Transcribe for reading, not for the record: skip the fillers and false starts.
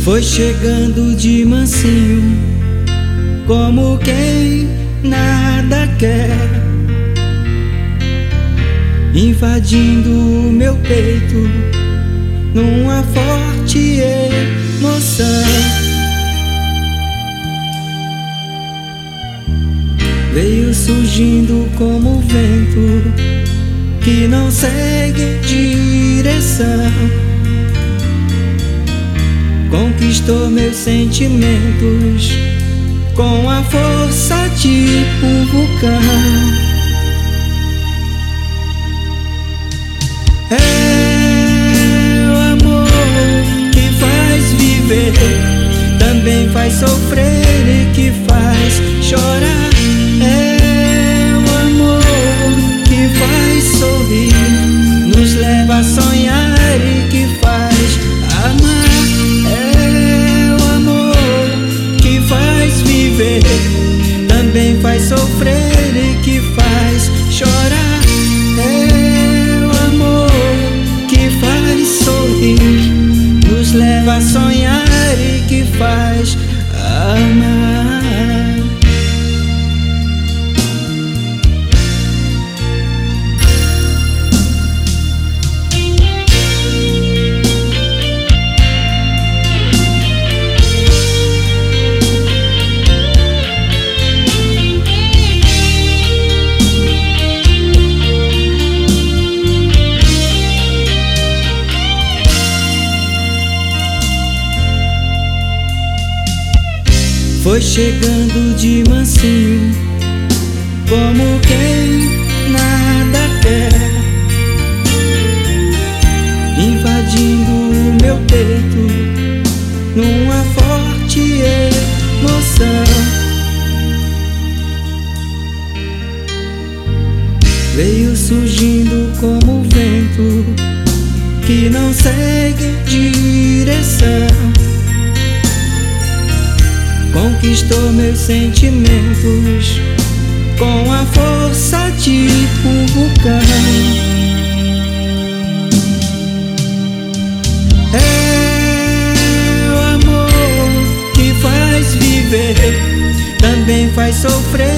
Foi chegando de mansinho, como quem nada quer, invadindo o meu peito numa forte emoção. Veio surgindo como vento que não segue direção, conquistou meus sentimentos com a força de um vulcão. É o amor que faz viver, também faz sofrer e que faz chorar. É o amor que faz sorrir, nos leva a sonhar e que faz amar. Também faz sofrer e que faz chorar. É o amor que faz sorrir, nos leva a sonhar e que faz amar. Foi chegando de mansinho, como quem nada quer, invadindo o meu peito numa forte emoção. Veio surgindo como vento que não segue direção, conquistou meus sentimentos com a força de um vulcão. É o amor que faz viver, também faz sofrer